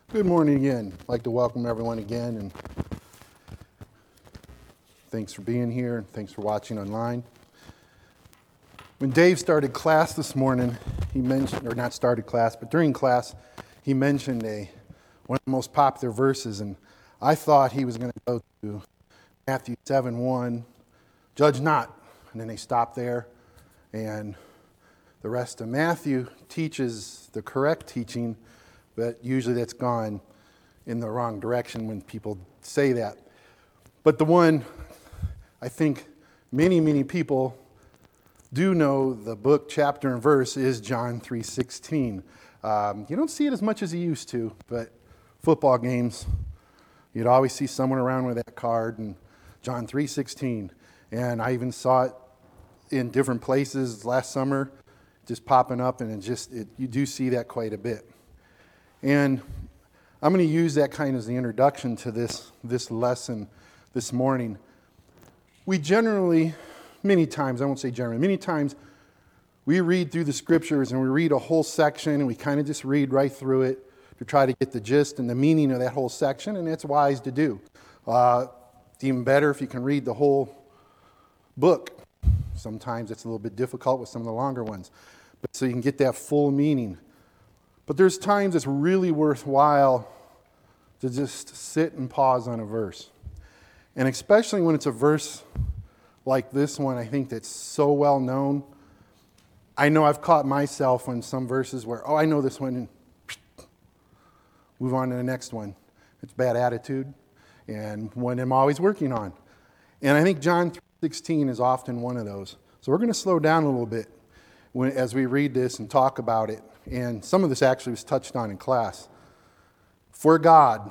Good morning again. I'd like to welcome everyone again, and thanks for being here, and thanks for watching online. When Dave started class this morning, he mentioned, or not started class, but during class, he mentioned one of the most popular verses, and I thought he was going to go to Matthew 7:1, judge not, and then they stopped there, and the rest of Matthew teaches the correct teaching, but usually that's gone in the wrong direction when people say that. But the one I think many people do know the book, chapter, and verse is John 3:16. You don't see it as much as you used to, but football games, you'd always see someone around with that card, and John 3:16. And I even saw it in different places last summer, just popping up, and you do see that quite a bit. And I'm going to use that kind of as the introduction to this lesson this morning. We generally, many times, I won't say generally, many times we read through the scriptures and we read a whole section and we kind of just read right through it to try to get the gist and the meaning of that whole section, and it's wise to do. It's even better if you can read the whole book. Sometimes it's a little bit difficult with some of the longer ones, but so you can get that full meaning. But there's times it's really worthwhile to just sit and pause on a verse. And especially when it's a verse like this one, I think that's so well known. I know I've caught myself on some verses where, I know this one, and move on to the next one. It's bad attitude, and one I'm always working on. And I think John 3:16 is often one of those. So we're going to slow down a little bit as we read this and talk about it. And some of this actually was touched on in class. For God.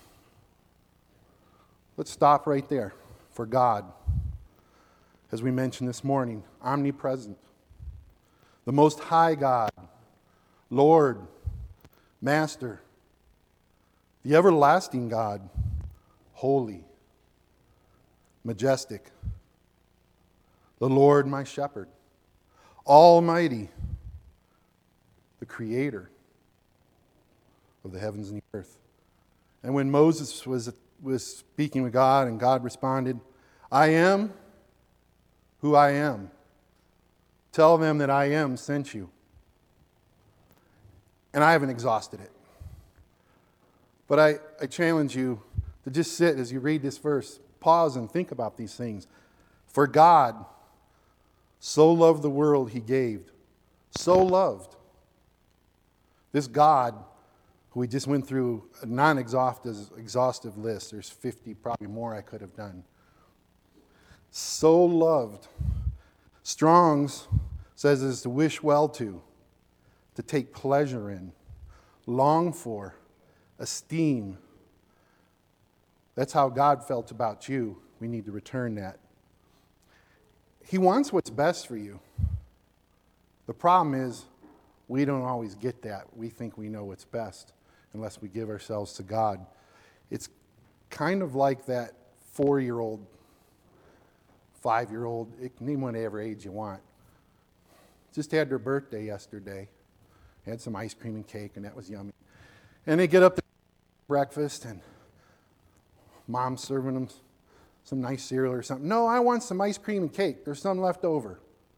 Let's stop right there. For God. As we mentioned this morning, omnipresent. The Most High God. Lord. Master. The everlasting God. Holy. Majestic. The Lord my shepherd. Almighty. The creator of the heavens and the earth. And when Moses was speaking with God and God responded, I am who I am. Tell them that I am sent you. And I haven't exhausted it. But I challenge you to just sit as you read this verse, pause and think about these things. For God so loved the world he gave. So loved. This God, who we just went through a non-exhaustive list, there's 50, probably more I could have done. So loved. Strong's says is to wish well to take pleasure in, long for, esteem. That's how God felt about you. We need to return that. He wants what's best for you. The problem is, we don't always get that. We think we know what's best unless we give ourselves to God. It's kind of like that 4-year-old, 5-year-old, name whatever age you want. Just had their birthday yesterday. Had some ice cream and cake, and that was yummy. And they get up to breakfast, and mom's serving them some nice cereal or something. No, I want some ice cream and cake. There's some left over.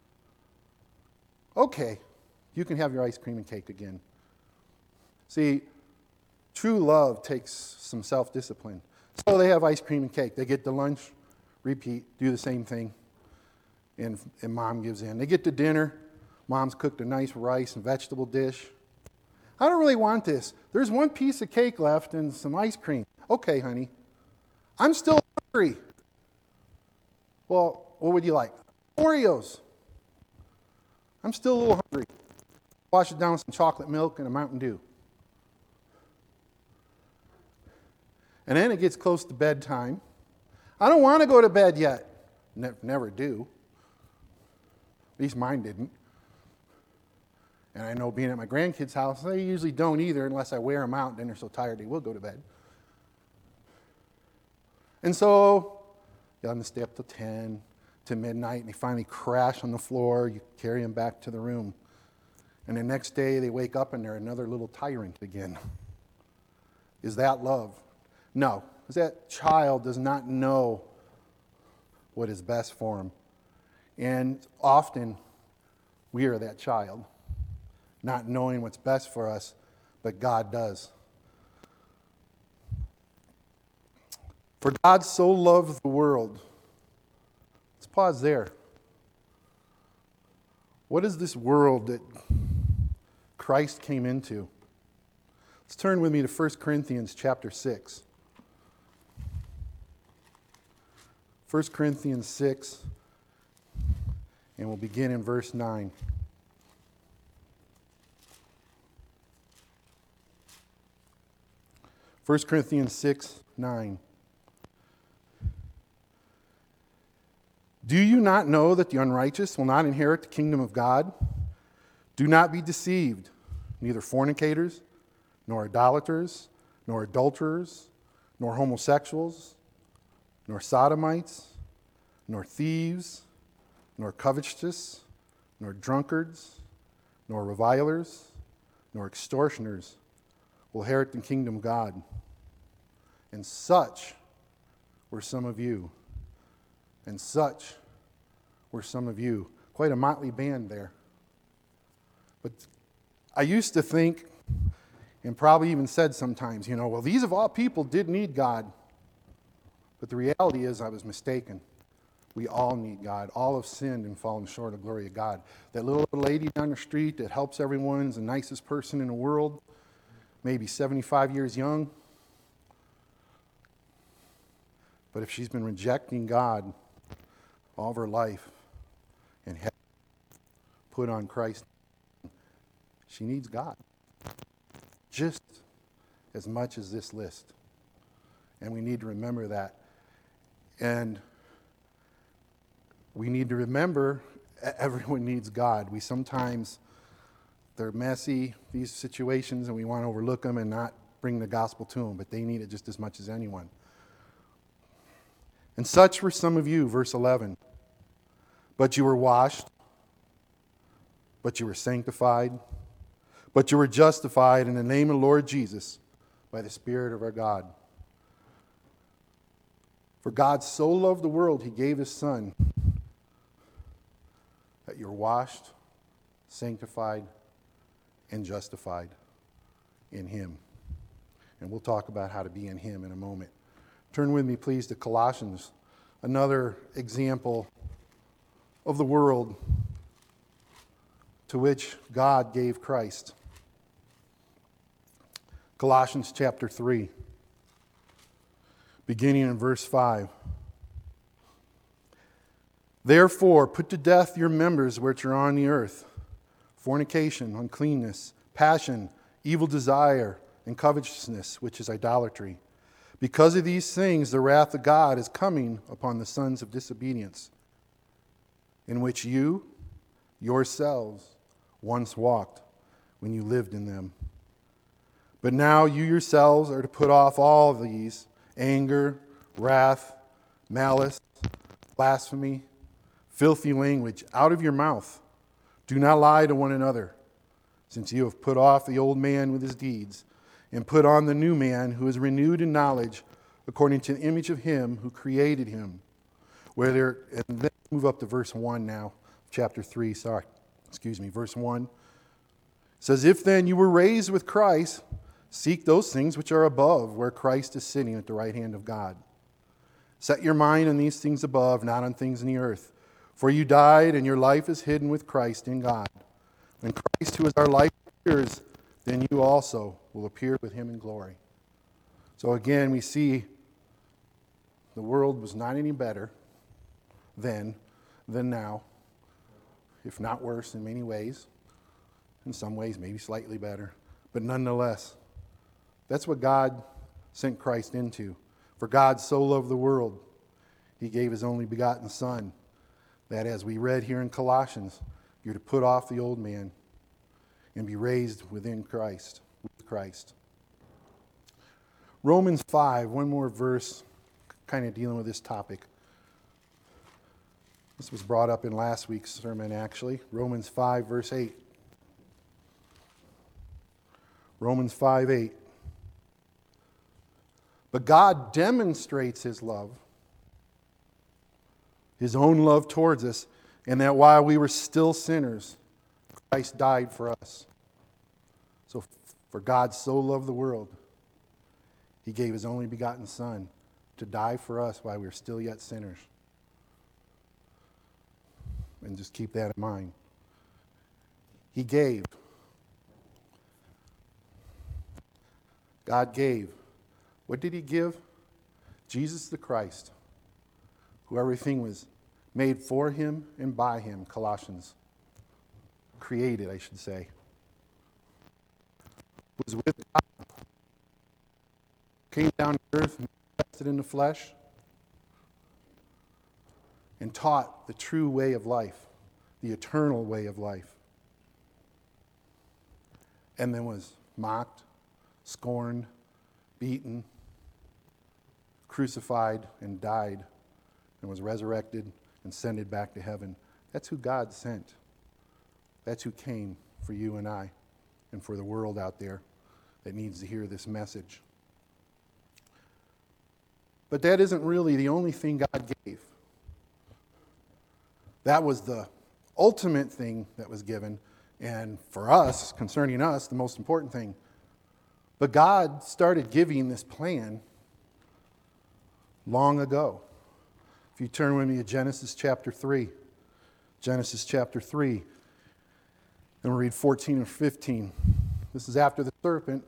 Okay. You can have your ice cream and cake again. See, true love takes some self-discipline. So they have ice cream and cake. They get to lunch, repeat, do the same thing, and mom gives in. They get to dinner. Mom's cooked a nice rice and vegetable dish. I don't really want this. There's one piece of cake left and some ice cream. Okay, honey. I'm still hungry. Well, what would you like? Oreos. I'm still a little hungry. Wash it down with some chocolate milk and a Mountain Dew. And then it gets close to bedtime. I don't want to go to bed yet. Never do. At least mine didn't. And I know being at my grandkids' house, they usually don't either unless I wear them out. Then they're so tired they will go to bed. And so, you let them stay up till 10, to midnight, and they finally crash on the floor. You carry them back to the room. And the next day they wake up and they're another little tyrant again. Is that love? No, because that child does not know what is best for him. And often, we are that child, not knowing what's best for us, but God does. For God so loved the world. Let's pause there. What is this world that Christ came into? Let's turn with me to 1 Corinthians chapter 6. 1 Corinthians 6, and we'll begin in verse 9. 1 Corinthians 6, 9. Do you not know that the unrighteous will not inherit the kingdom of God? Do not be deceived. Neither fornicators, nor idolaters, nor adulterers, nor homosexuals, nor sodomites, nor thieves, nor covetous, nor drunkards, nor revilers, nor extortioners will inherit the kingdom of God. And such were some of you. And such were some of you. Quite a motley band there. But I used to think, and probably even said sometimes, well, these of all people did need God. But the reality is I was mistaken. We all need God. All have sinned and fallen short of the glory of God. That little lady down the street that helps everyone is the nicest person in the world, maybe 75 years young. But if she's been rejecting God all of her life and has put on Christ, she needs God just as much as this list. And we need to remember that. And we need to remember everyone needs God. We sometimes, they're messy, these situations, and we want to overlook them and not bring the gospel to them, but they need it just as much as anyone. And such were some of you, verse 11. But you were washed, but you were sanctified, but you were justified in the name of the Lord Jesus by the Spirit of our God. For God so loved the world, he gave his Son, that you're washed, sanctified, and justified in him. And we'll talk about how to be in him in a moment. Turn with me, please, to Colossians, another example of the world to which God gave Christ. Colossians chapter 3, beginning in verse 5. Therefore, put to death your members which are on the earth: fornication, uncleanness, passion, evil desire, and covetousness, which is idolatry. Because of these things, the wrath of God is coming upon the sons of disobedience, in which you yourselves once walked when you lived in them. But now you yourselves are to put off all of these: anger, wrath, malice, blasphemy, filthy language out of your mouth. Do not lie to one another, since you have put off the old man with his deeds, and put on the new man, who is renewed in knowledge according to the image of him who created him. And then move up to verse 1 now, chapter 3, verse 1. It says, if then you were raised with Christ, seek those things which are above, where Christ is sitting at the right hand of God. Set your mind on these things above, not on things in the earth. For you died, and your life is hidden with Christ in God. When Christ, who is our life, appears, then you also will appear with him in glory. So again, we see the world was not any better then than now, if not worse in many ways. In some ways, maybe slightly better. But nonetheless, that's what God sent Christ into. For God so loved the world, he gave his only begotten Son, that as we read here in Colossians, you're to put off the old man and be raised within Christ, with Christ. Romans 5, one more verse, kind of dealing with this topic. This was brought up in last week's sermon, actually. Romans 5, verse 8. Romans 5, 8. But God demonstrates his love, his own love towards us, and that while we were still sinners, Christ died for us. So for God so loved the world, he gave his only begotten Son to die for us while we were still yet sinners. And just keep that in mind. He gave. God gave. What did he give? Jesus the Christ, who everything was made for him and by him, Colossians. Created, I should say. Was with God. Came down to earth, manifested in the flesh, and taught the true way of life, the eternal way of life. And then was mocked, scorned, beaten, crucified, and died, and was resurrected and ascended back to heaven. That's who God sent. That's who came for you and I and for the world out there that needs to hear this message. But that isn't really the only thing God gave. That was the ultimate thing that was given, and for us, concerning us, the most important thing. But God started giving this plan long ago. If you turn with me to Genesis chapter 3. Genesis chapter 3. And we'll read 14 and 15. This is after the serpent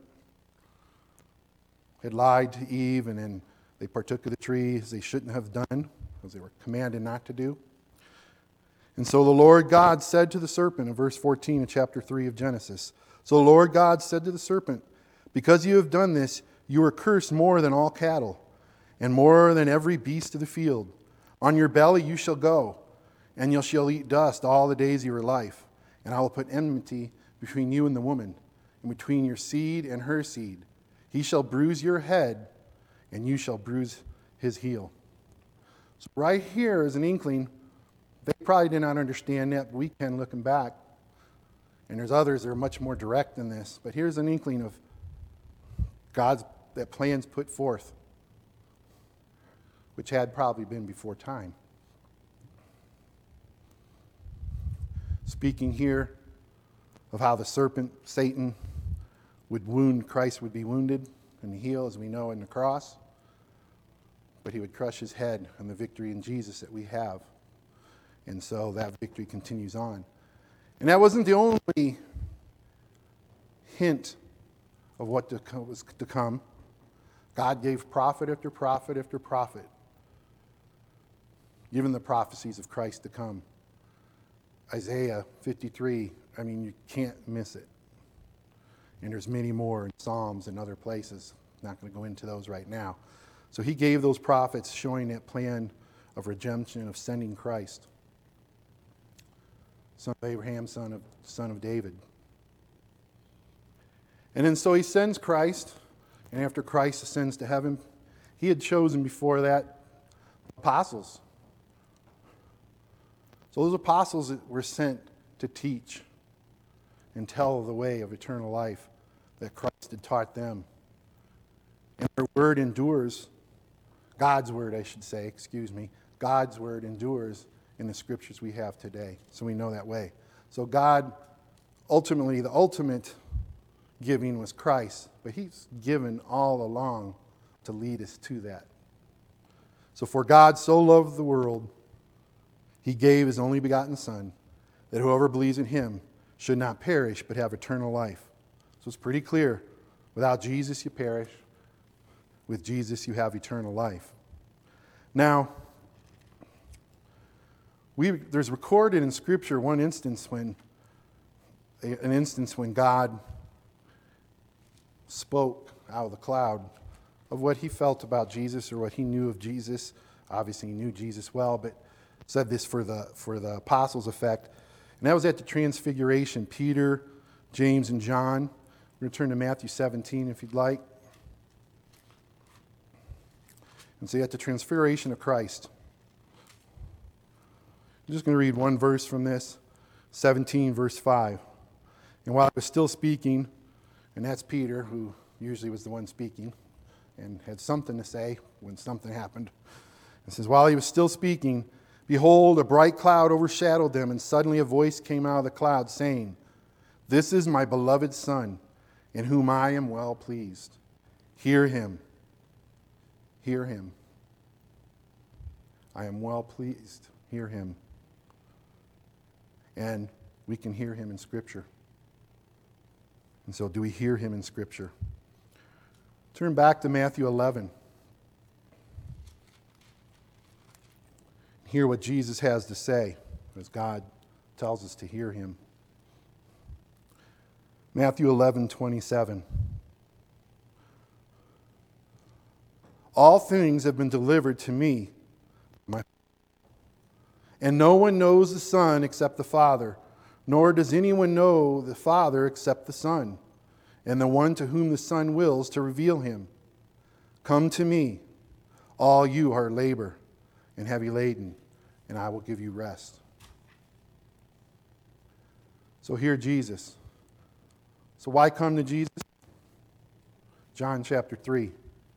had lied to Eve, and then they partook of the tree as they shouldn't have done, because they were commanded not to do. And so the Lord God said to the serpent, in verse 14 of chapter 3 of Genesis, so the Lord God said to the serpent, because you have done this, you are cursed more than all cattle, and more than every beast of the field. On your belly you shall go, and you shall eat dust all the days of your life. And I will put enmity between you and the woman, and between your seed and her seed. He shall bruise your head, and you shall bruise his heel. So right here is an inkling. They probably did not understand that, but we can, looking back. And there's others that are much more direct than this. But here's an inkling of God's that plans put forth, which had probably been before time. Speaking here of how the serpent, Satan, would wound, Christ would be wounded in the heel, as we know, in the cross. But he would crush his head, and the victory in Jesus that we have. And so that victory continues on. And that wasn't the only hint of what was to come. God gave prophet after prophet after prophet, given the prophecies of Christ to come. Isaiah 53, I mean, you can't miss it. And there's many more in Psalms and other places. I'm not going to go into those right now. So he gave those prophets showing that plan of redemption, of sending Christ. Son of Abraham, son of David. And then so he sends Christ, and after Christ ascends to heaven, he had chosen before that apostles. So those apostles that were sent to teach and tell the way of eternal life that Christ had taught them. And their word endures, God's word, I should say, God's word endures in the scriptures we have today. So we know that way. So God, ultimately, the ultimate giving was Christ, but he's given all along to lead us to that. So for God so loved the world, he gave his only begotten Son, that whoever believes in him should not perish, but have eternal life. So it's pretty clear. Without Jesus, you perish. With Jesus, you have eternal life. Now, there's recorded in Scripture one instance when God spoke out of the cloud of what he felt about Jesus or what he knew of Jesus. Obviously, he knew Jesus well, but said this for the apostles' effect. And that was at the Transfiguration. Peter, James, and John. We're going to turn to Matthew 17 if you'd like. And so at the Transfiguration of Christ. I'm just going to read one verse from this, 17, verse 5. And while I was still speaking, and that's Peter, who usually was the one speaking, and had something to say when something happened. It says, while he was still speaking, behold, a bright cloud overshadowed them, and suddenly a voice came out of the cloud saying, "This is my beloved Son, in whom I am well pleased. Hear him. Hear him. I am well pleased. Hear him." And we can hear him in Scripture. And so, do we hear him in Scripture? Turn back to Matthew 11. Hear what Jesus has to say, as God tells us to hear him. Matthew 11:27. All things have been delivered to me, and no one knows the Son except the Father, nor does anyone know the Father except the Son, and the one to whom the Son wills to reveal him. Come to me, all you who are labor and heavy laden, and I will give you rest. So hear Jesus. So why come to Jesus? John chapter 3.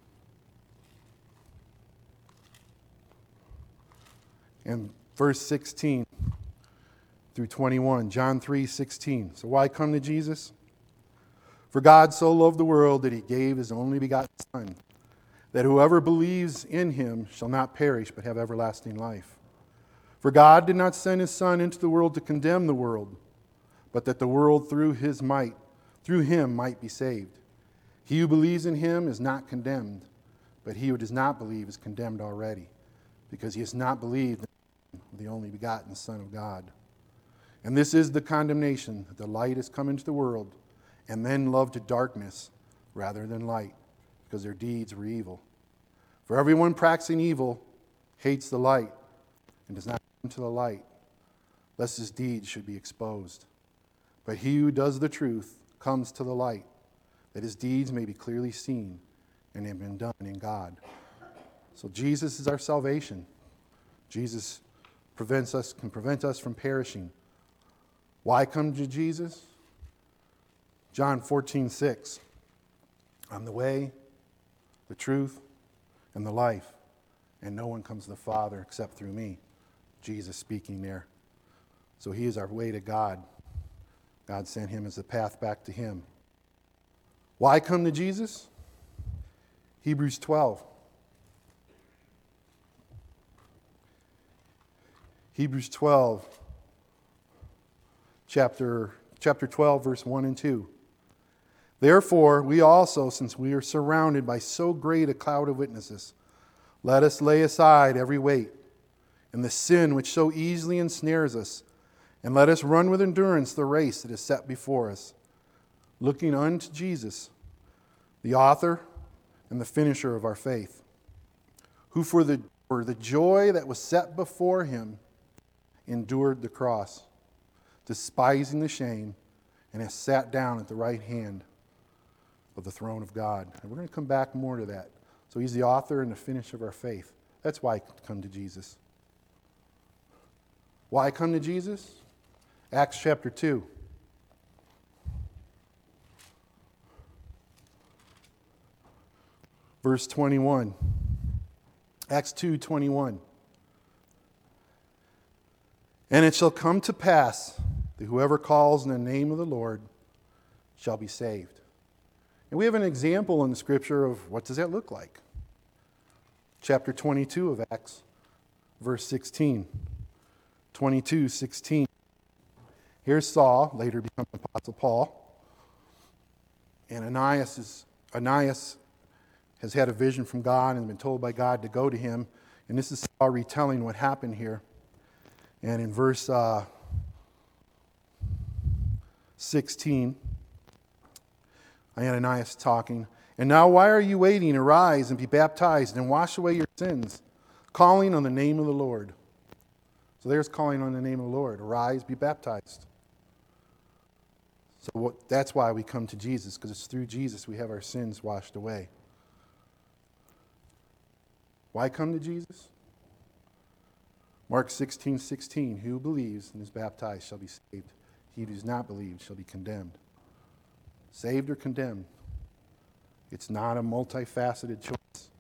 And verse 16 through 21. John 3:16. So why come to Jesus? For God so loved the world that he gave his only begotten Son, that whoever believes in him shall not perish but have everlasting life. For God did not send his Son into the world to condemn the world, but that the world through him might be saved. He who believes in him is not condemned, but he who does not believe is condemned already, because he has not believed in the only begotten Son of God. And this is the condemnation, that the light has come into the world, and men loved darkness rather than light, because their deeds were evil. For everyone practicing evil hates the light, and does not come to the light, lest his deeds should be exposed. But he who does the truth comes to the light, that his deeds may be clearly seen and have been done in God. So Jesus is our salvation. Jesus can prevent us from perishing. Why come to Jesus? John 14:6. I'm the way, the truth, and the life, and no one comes to the Father except through me. Jesus speaking there. So he is our way to God. God sent him as the path back to him. Why come to Jesus? Hebrews 12. Hebrews 12, chapter 12, verse 1 and 2. Therefore, we also, since we are surrounded by so great a cloud of witnesses, let us lay aside every weight and the sin which so easily ensnares us, and let us run with endurance the race that is set before us, looking unto Jesus, the author and the finisher of our faith, who for the joy that was set before him endured the cross, despising the shame, and has sat down at the right hand of the throne of God. And we're going to come back more to that. So he's the author and the finisher of our faith. That's why I come to Jesus. Why come to Jesus? Acts chapter 2. Verse 21. Acts 2:21. And it shall come to pass that whoever calls in the name of the Lord shall be saved. And we have an example in the Scripture of what does that look like. Chapter 22 of Acts, verse 16. 22:16. Here's Saul, later become Apostle Paul. And Ananias has had a vision from God and been told by God to go to him. And this is Saul retelling what happened here. And in verse 16, Ananias talking, "And now why are you waiting? Arise and be baptized and wash away your sins, calling on the name of the Lord." So there's calling on the name of the Lord. Arise, be baptized. So that's why we come to Jesus, because it's through Jesus we have our sins washed away. Why come to Jesus? Mark 16:16, "Who believes and is baptized shall be saved. He who does not believe shall be condemned." Saved or condemned? It's not a multifaceted choice.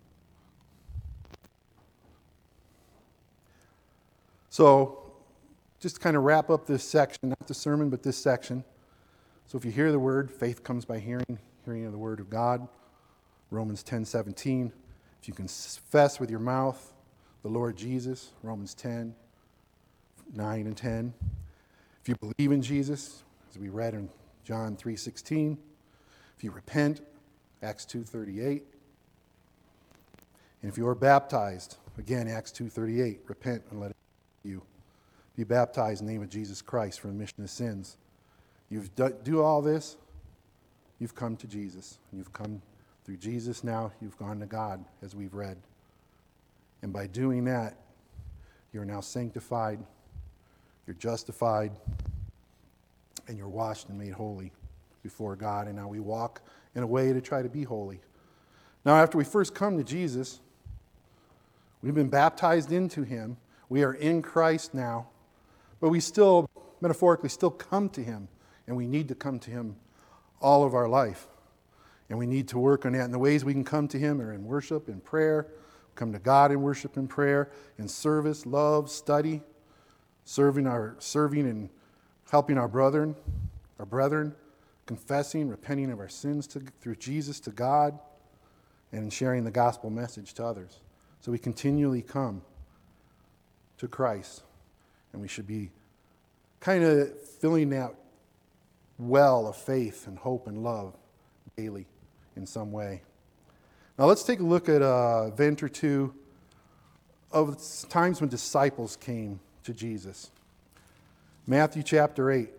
So, just to kind of wrap up this section, not the sermon, but this section. So if you hear the word, faith comes by hearing, hearing of the word of God. Romans 10:17. If you confess with your mouth the Lord Jesus, Romans 10:9 and 10. If you believe in Jesus, as we read in John 3:16. If you repent, Acts 2:38. And if you are baptized, again, Acts 2:38, repent and let it you. Be baptized in the name of Jesus Christ for the remission of sins. You do all this, you've come to Jesus. You've come through Jesus now, you've gone to God, as we've read. And by doing that, you're now sanctified, you're justified, and you're washed and made holy before God. And now we walk in a way to try to be holy. Now, after we first come to Jesus, we've been baptized into him. We are in Christ now, but we still, metaphorically, still come to him, and we need to come to him all of our life. And we need to work on that. And the ways we can come to him are in worship, in prayer. Come to God in worship and prayer, in service, love, study, serving and helping our brethren, confessing, repenting of our sins through Jesus to God, and sharing the gospel message to others. So we continually come to Christ, and we should be kind of filling that well of faith and hope and love daily in some way. Now let's take a look at an event or two of times when disciples came to Jesus. Matthew chapter 8.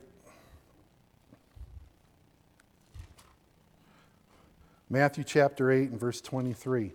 Matthew chapter 8 and verse 23.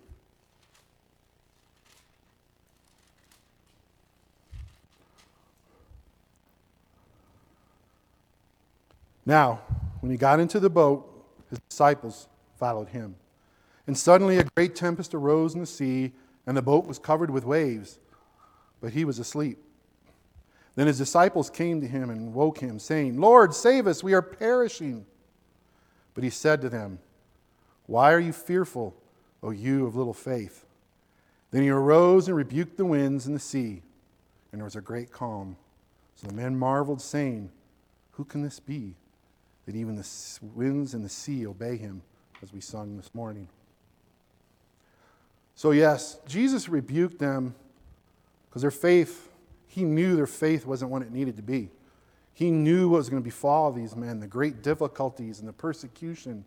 Now, when he got into the boat, his disciples followed him. And suddenly a great tempest arose in the sea, and the boat was covered with waves, but he was asleep. Then his disciples came to him and woke him, saying, "Lord, save us, we are perishing." But he said to them, "Why are you fearful, O you of little faith?" Then he arose and rebuked the winds and the sea, and there was a great calm. So the men marveled, saying, "Who can this be, that even the winds and the sea obey him," as we sung this morning. So yes, Jesus rebuked them because their faith, he knew their faith wasn't what it needed to be. He knew what was going to befall these men, the great difficulties and the persecution,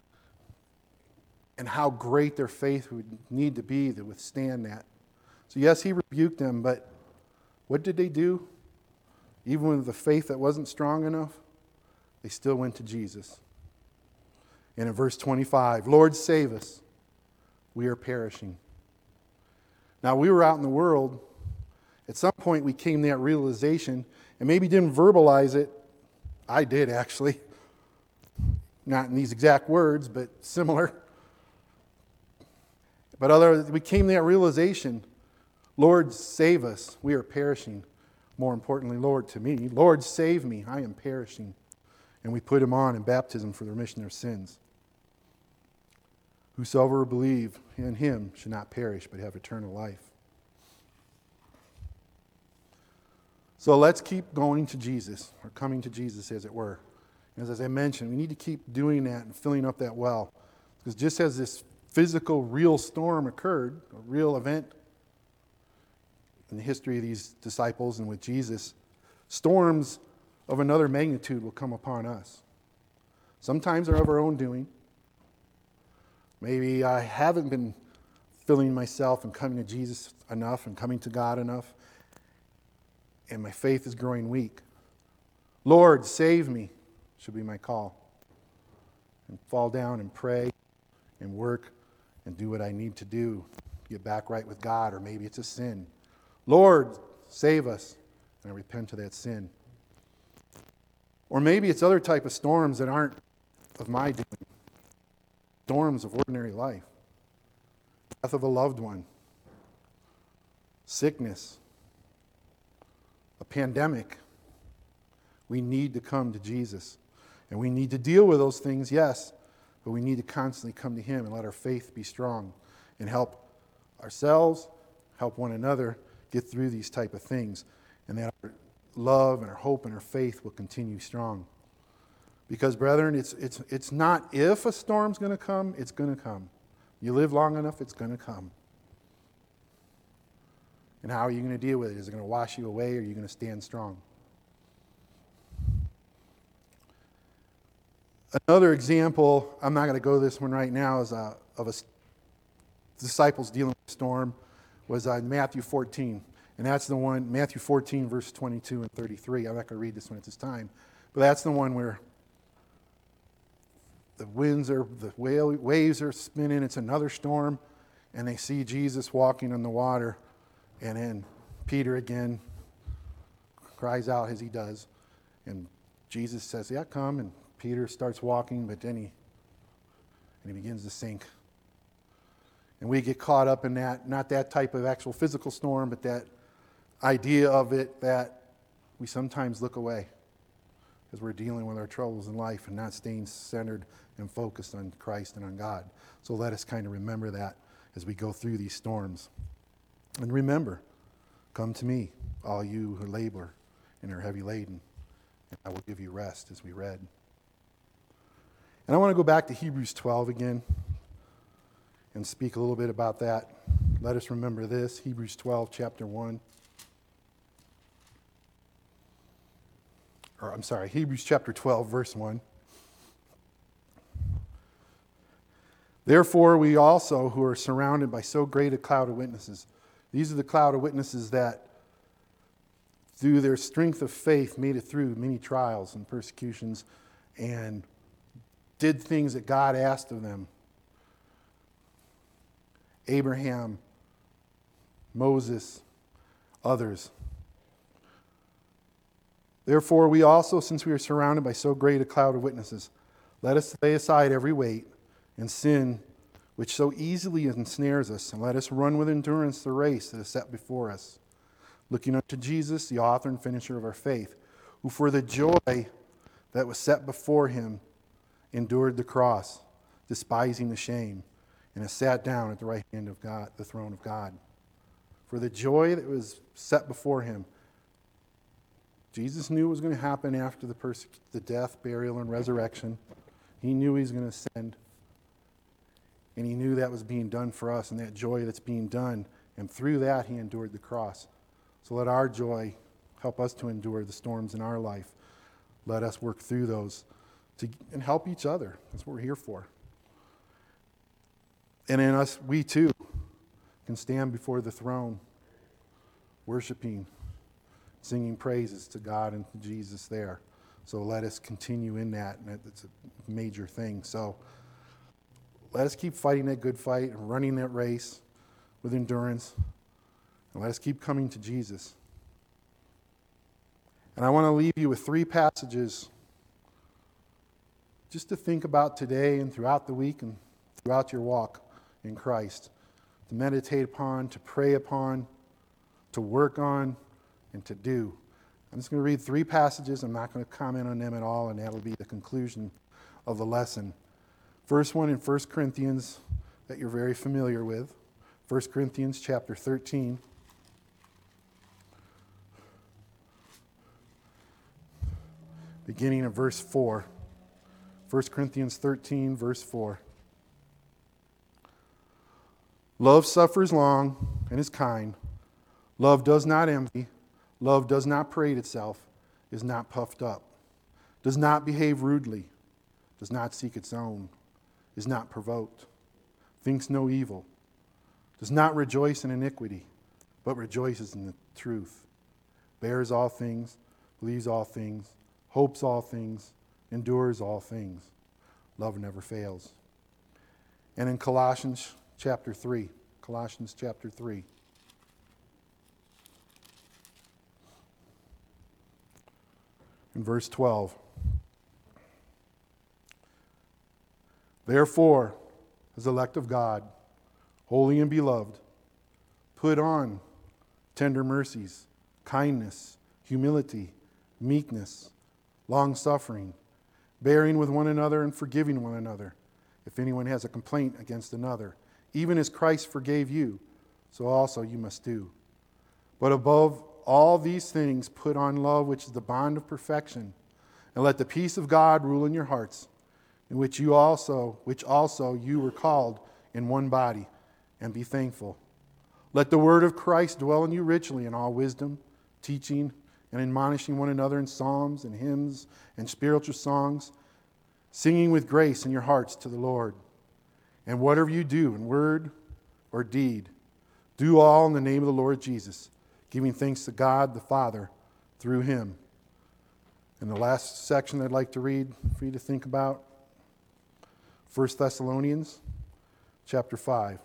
and how great their faith would need to be to withstand that. So yes, he rebuked them, but what did they do? Even with the faith that wasn't strong enough, they still went to Jesus. And in verse 25, "Lord, save us. We are perishing." Now, we were out in the world. At some point, we came to that realization, and maybe didn't verbalize it. I did, actually. Not in these exact words, but similar. But we came to that realization, Lord, save us. We are perishing. More importantly, Lord, to me, Lord, save me. I am perishing. And we put him on in baptism for the remission of their sins. Whosoever will believe in him should not perish, but have eternal life. So let's keep going to Jesus, or coming to Jesus, as it were. As I mentioned, we need to keep doing that and filling up that well. Because just as this physical, real storm occurred, a real event in the history of these disciples and with Jesus, storms of another magnitude will come upon us. Sometimes they're of our own doing. Maybe I haven't been filling myself and coming to Jesus enough and coming to God enough, and my faith is growing weak. Lord, save me, should be my call. And fall down and pray and work and do what I need to do to get back right with God, or maybe it's a sin. Lord, save us, and I repent of that sin. Or maybe it's other type of storms that aren't of my doing. Storms of ordinary life. Death of a loved one. Sickness. A pandemic. We need to come to Jesus. And we need to deal with those things, yes. but we need to constantly come to him and let our faith be strong and help ourselves, help one another get through these type of things, and that our love and our hope and our faith will continue strong. Because, brethren, it's not if a storm's going to come, it's going to come. You live long enough, it's going to come. And how are you going to deal with it? Is it going to wash you away, or are you going to stand strong? Another example, I'm not going to go this one right now, is of a disciples dealing with a storm, was in Matthew 14. And that's the one, Matthew 14, verse 22 and 33. I'm not going to read this one at this time. But that's the one where the waves are spinning. It's another storm. And they see Jesus walking on the water. And then Peter again cries out as he does. And Jesus says, yeah, come. And Peter starts walking, but then he begins to sink. And we get caught up in that, not that type of actual physical storm, but that idea of it that we sometimes look away as we're dealing with our troubles in life and not staying centered and focused on Christ and on God. So let us kind of remember that as we go through these storms. And remember, come to me, all you who labor and are heavy laden, and I will give you rest, as we read. And I want to go back to Hebrews 12 again and speak a little bit about that. Let us remember this, Hebrews 12, chapter 1. Hebrews chapter 12, verse 1. Therefore, we also, who are surrounded by so great a cloud of witnesses, these are the cloud of witnesses that, through their strength of faith, made it through many trials and persecutions and did things that God asked of them. Abraham, Moses, others. Therefore, we also, since we are surrounded by so great a cloud of witnesses, let us lay aside every weight and sin which so easily ensnares us, and let us run with endurance the race that is set before us, looking unto Jesus, the author and finisher of our faith, who for the joy that was set before him endured the cross, despising the shame, and has sat down at the right hand of God, the throne of God. For the joy that was set before him, Jesus knew what was going to happen after the death, burial, and resurrection. He knew he was going to ascend. And he knew that was being done for us, and that joy that's being done. And through that, he endured the cross. So let our joy help us to endure the storms in our life. Let us work through those and help each other. That's what we're here for. And in us, we too can stand before the throne, worshiping, singing praises to God and to Jesus there. So let us continue in that, and it's a major thing. So let us keep fighting that good fight and running that race with endurance, and let us keep coming to Jesus. And I want to leave you with 3 passages just to think about today and throughout the week and throughout your walk in Christ, to meditate upon, to pray upon, to work on, and to do. I'm just going to read 3 passages. I'm not going to comment on them at all, and that'll be the conclusion of the lesson. First one in 1 Corinthians that you're very familiar with. 1 Corinthians chapter 13. Beginning of verse 4. 1 Corinthians 13, verse 4. Love suffers long and is kind. Love does not envy. Love does not parade itself, is not puffed up, does not behave rudely, does not seek its own, is not provoked, thinks no evil, does not rejoice in iniquity, but rejoices in the truth, bears all things, believes all things, hopes all things, endures all things. Love never fails. And in Colossians chapter 3, in verse 12. Therefore, as elect of God, holy and beloved, put on tender mercies, kindness, humility, meekness, long-suffering, bearing with one another and forgiving one another. if anyone has a complaint against another. Even as Christ forgave you, so also you must do. But above all these things, put on love, which is the bond of perfection, and let the peace of God rule in your hearts, in which also you were called in one body, and be thankful. Let the word of Christ dwell in you richly in all wisdom, teaching and admonishing one another in psalms and hymns and spiritual songs, singing with grace in your hearts to the Lord. And whatever you do in word or deed, do all in the name of the Lord Jesus, giving thanks to God the Father through him. And the last section I'd like to read for you to think about, 1 Thessalonians chapter 5.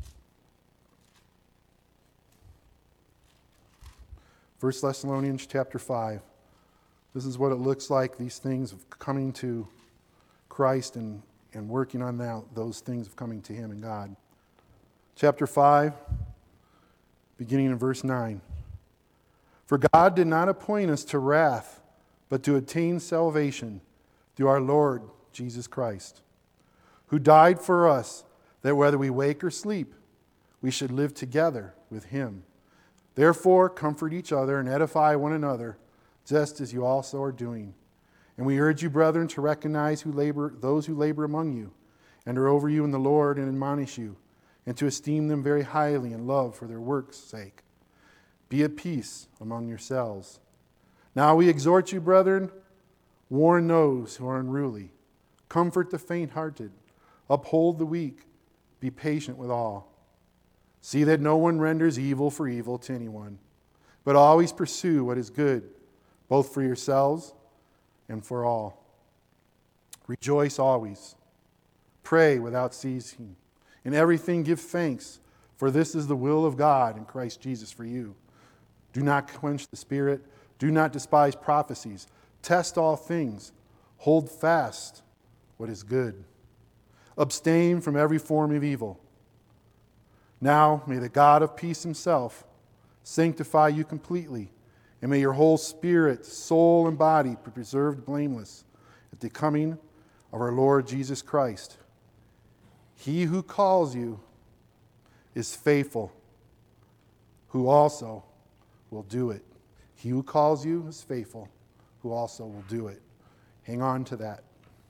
1 Thessalonians chapter 5. This is what it looks like, these things of coming to Christ and working on those things of coming to him and God. Chapter 5, beginning in verse 9. For God did not appoint us to wrath, but to attain salvation through our Lord Jesus Christ, who died for us, that whether we wake or sleep, we should live together with him. Therefore, comfort each other and edify one another, just as you also are doing. And we urge you, brethren, to recognize those who labor among you and are over you in the Lord and admonish you, and to esteem them very highly in love for their work's sake. Be at peace among yourselves. Now we exhort you, brethren, warn those who are unruly, comfort the faint-hearted, uphold the weak, be patient with all. See that no one renders evil for evil to anyone, but always pursue what is good, both for yourselves and for all. Rejoice always. Pray without ceasing. In everything give thanks, for this is the will of God in Christ Jesus for you. Do not quench the Spirit. Do not despise prophecies. Test all things. Hold fast what is good. Abstain from every form of evil. Now may the God of peace himself sanctify you completely, and may your whole spirit, soul, and body be preserved blameless at the coming of our Lord Jesus Christ. He who calls you is faithful, who also will do it. He who calls you is faithful, who also will do it. Hang on to that.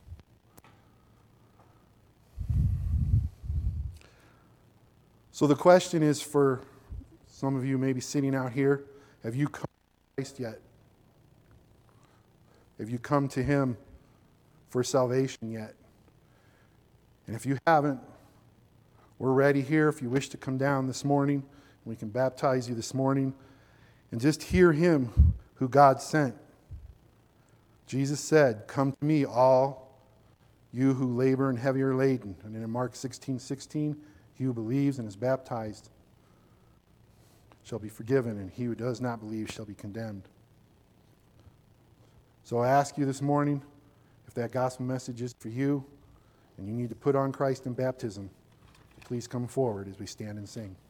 So the question is for some of you maybe sitting out here, have you come to Christ yet? Have you come to him for salvation yet? And if you haven't, we're ready here if you wish to come down this morning. We can baptize you this morning and just hear him who God sent. Jesus said, "Come to me, all you who labor and heavy are laden." And in Mark 16:16, he who believes and is baptized shall be forgiven, and he who does not believe shall be condemned. So I ask you this morning, if that gospel message is for you, and you need to put on Christ in baptism, please come forward as we stand and sing.